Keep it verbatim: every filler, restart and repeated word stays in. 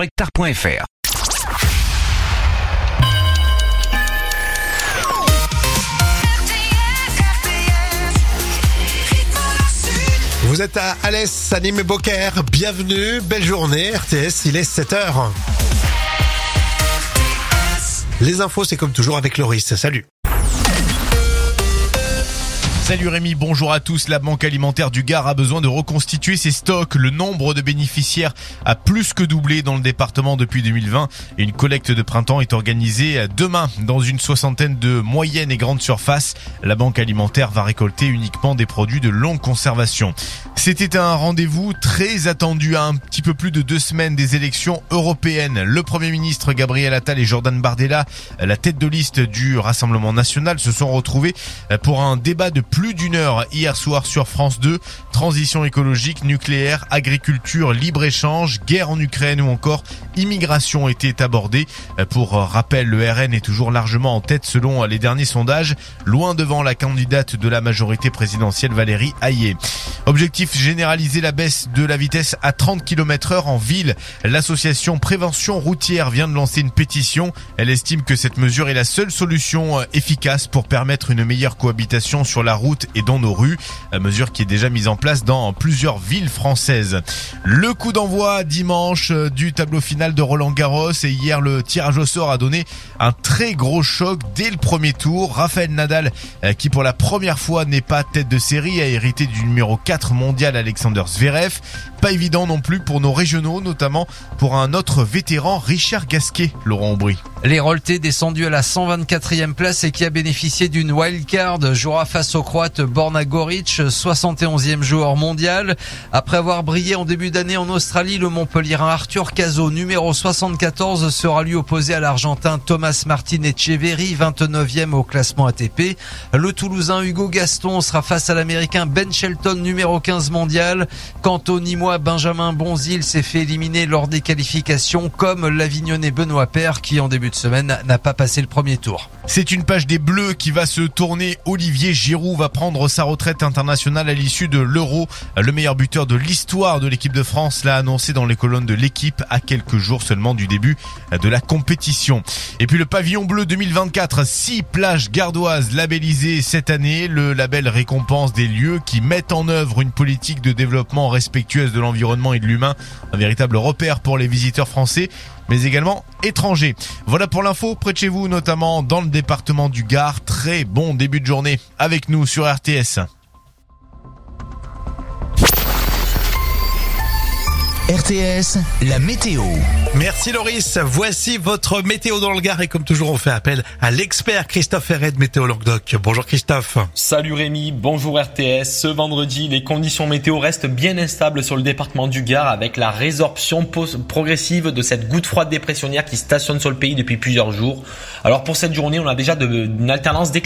hectare point f r. Vous êtes à Alès, à Nîmes et Beaucaire. Bienvenue, belle journée. R T S, il est sept heures. Les infos, c'est comme toujours avec Loris. Salut. Salut Rémi, bonjour à tous. La Banque alimentaire du Gard a besoin de reconstituer ses stocks. Le nombre de bénéficiaires a plus que doublé dans le département depuis deux mille vingt et une collecte de printemps est organisée demain dans une soixantaine de moyennes et grandes surfaces. La Banque alimentaire va récolter uniquement des produits de longue conservation. C'était un rendez-vous très attendu à un petit peu plus de deux semaines des élections européennes. Le Premier ministre Gabriel Attal et Jordan Bardella, la tête de liste du Rassemblement national, se sont retrouvés pour un débat de plus d'une heure hier soir sur France deux. Transition écologique, nucléaire, agriculture, libre-échange, guerre en Ukraine ou encore immigration étaient abordés. Pour rappel, le R N est toujours largement en tête selon les derniers sondages, loin devant la candidate de la majorité présidentielle Valérie Hayé. Objectif, généraliser la baisse de la vitesse à trente kilomètres heure en ville. L'association Prévention Routière vient de lancer une pétition. Elle estime que cette mesure est la seule solution efficace pour permettre une meilleure cohabitation sur la route et dans nos rues, mesure qui est déjà mise en place dans plusieurs villes françaises. Le coup d'envoi dimanche du tableau final de Roland-Garros et hier le tirage au sort a donné un très gros choc dès le premier tour. Rafael Nadal, qui pour la première fois n'est pas tête de série, a hérité du numéro quatre mondial Alexander Zverev. Pas évident non plus pour nos régionaux, notamment pour un autre vétéran, Richard Gasquet, Laurent Aubry. L'Héraultais descendu à la cent vingt-quatrième place et qui a bénéficié d'une wildcard jouera face au Croate Borna Goric, soixante et onzième joueur mondial. Après avoir brillé en début d'année en Australie, le Montpellierin Arthur Cazot, numéro soixante-quatorze, sera lui opposé à l'Argentin Thomas Martin Etcheverry, vingt-neuvième au classement A T P. Le Toulousain Hugo Gaston sera face à l'Américain Ben Shelton, numéro quinze mondial. Quant au Nîmois Benjamin Bonzil s'est fait éliminer lors des qualifications, comme l'Avignonnais Benoît Paire qui en début de semaine n'a pas passé le premier tour. C'est une page des Bleus qui va se tourner. Olivier Giroud va prendre sa retraite internationale à l'issue de l'Euro. Le meilleur buteur de l'histoire de l'équipe de France l'a annoncé dans les colonnes de l'Équipe à quelques jours seulement du début de la compétition. Et puis le pavillon bleu deux mille vingt-quatre, six plages gardoises labellisées cette année. Le label récompense des lieux qui mettent en œuvre une politique de développement respectueuse de l'environnement et de l'humain. Un véritable repère pour les visiteurs français, mais également étrangers. Voilà pour l'info près de chez vous, notamment dans le département du Gard. Très bon début de journée avec nous sur R T S. R T S, la météo. Merci Loris. Voici votre météo dans le Gard et comme toujours, on fait appel à l'expert Christophe Ferret de Météo Languedoc. Bonjour Christophe. Salut Rémi, bonjour R T S. Ce vendredi, les conditions météo restent bien instables sur le département du Gard avec la résorption progressive de cette goutte froide dépressionnaire qui stationne sur le pays depuis plusieurs jours. Alors pour cette journée, on a déjà de, une alternance d'éclaircies